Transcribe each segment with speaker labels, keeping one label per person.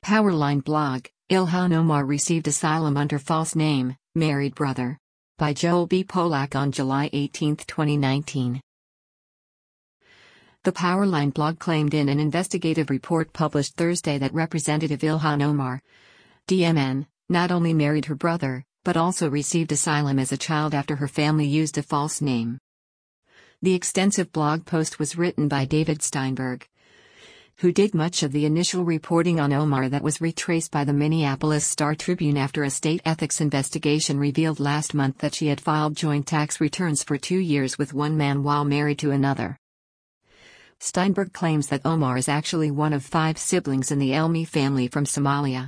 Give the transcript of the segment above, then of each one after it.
Speaker 1: Powerline blog, Ilhan Omar received asylum under false name, married brother. By Joel B. Polak on July 18, 2019. The Powerline blog claimed in an investigative report published Thursday that Representative Ilhan Omar, DMN, not only married her brother, but also received asylum as a child after her family used a false name. The extensive blog post was written by David Steinberg, who did much of the initial reporting on Omar that was retraced by the Minneapolis Star-Tribune after a state ethics investigation revealed last month that she had filed joint tax returns for 2 years with one man while married to another. Steinberg claims that Omar is actually one of 5 siblings in the Elmi family from Somalia.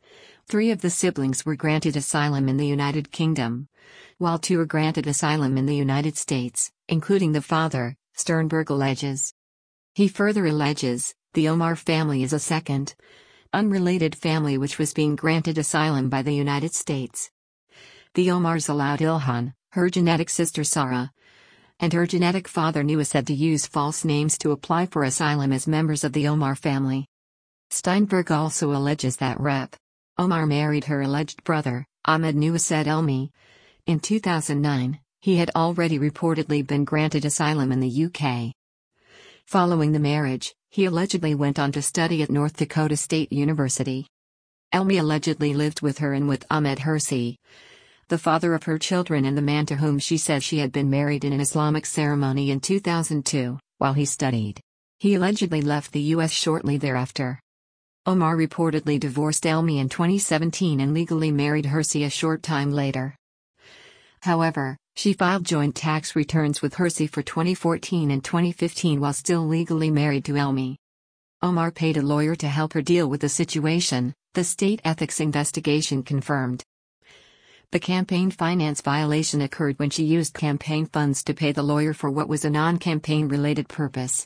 Speaker 1: 3 of the siblings were granted asylum in the United Kingdom, while 2 are granted asylum in the United States, including the father, Sternberg alleges. He further alleges, the Omar family is a second, unrelated family which was being granted asylum by the United States. The Omars allowed Ilhan, her genetic sister Sarah, and her genetic father Nouased to use false names to apply for asylum as members of the Omar family. Steinberg also alleges that Rep. Omar married her alleged brother, Ahmed Nouased Elmi. In 2009, he had already reportedly been granted asylum in the UK. Following the marriage, he allegedly went on to study at North Dakota State University. Elmi allegedly lived with her and with Ahmed Hirsi, the father of her children and the man to whom she says she had been married in an Islamic ceremony in 2002, while he studied. He allegedly left the U.S. shortly thereafter. Omar reportedly divorced Elmi in 2017 and legally married Hirsi a short time later. However, she filed joint tax returns with Hirsi for 2014 and 2015 while still legally married to Elmi. Omar paid a lawyer to help her deal with the situation, the state ethics investigation confirmed. The campaign finance violation occurred when she used campaign funds to pay the lawyer for what was a non-campaign related purpose.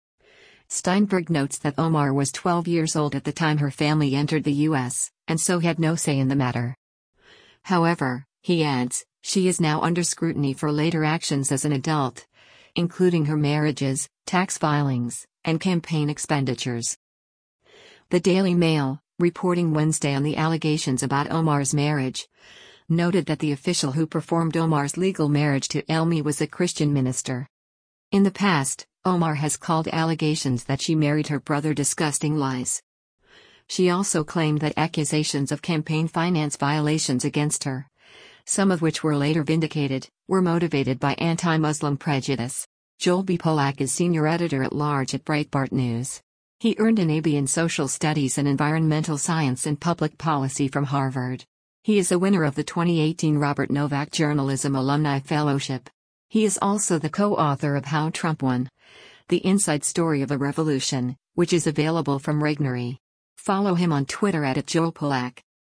Speaker 1: Steinberg notes that Omar was 12 years old at the time her family entered the U.S., and so had no say in the matter. However, he adds, she is now under scrutiny for later actions as an adult, including her marriages, tax filings, and campaign expenditures. The Daily Mail, reporting Wednesday on the allegations about Omar's marriage, noted that the official who performed Omar's legal marriage to Elmi was a Christian minister. In the past, Omar has called allegations that she married her brother disgusting lies. She also claimed that accusations of campaign finance violations against her, some of which were later vindicated, were motivated by anti-Muslim prejudice. Joel B. Polak is senior editor-at-large at Breitbart News. He earned an A.B. in Social Studies and Environmental Science and Public Policy from Harvard. He is a winner of the 2018 Robert Novak Journalism Alumni Fellowship. He is also the co-author of How Trump Won: The Inside Story of a Revolution, which is available from Regnery. Follow him on Twitter @JoelPolak.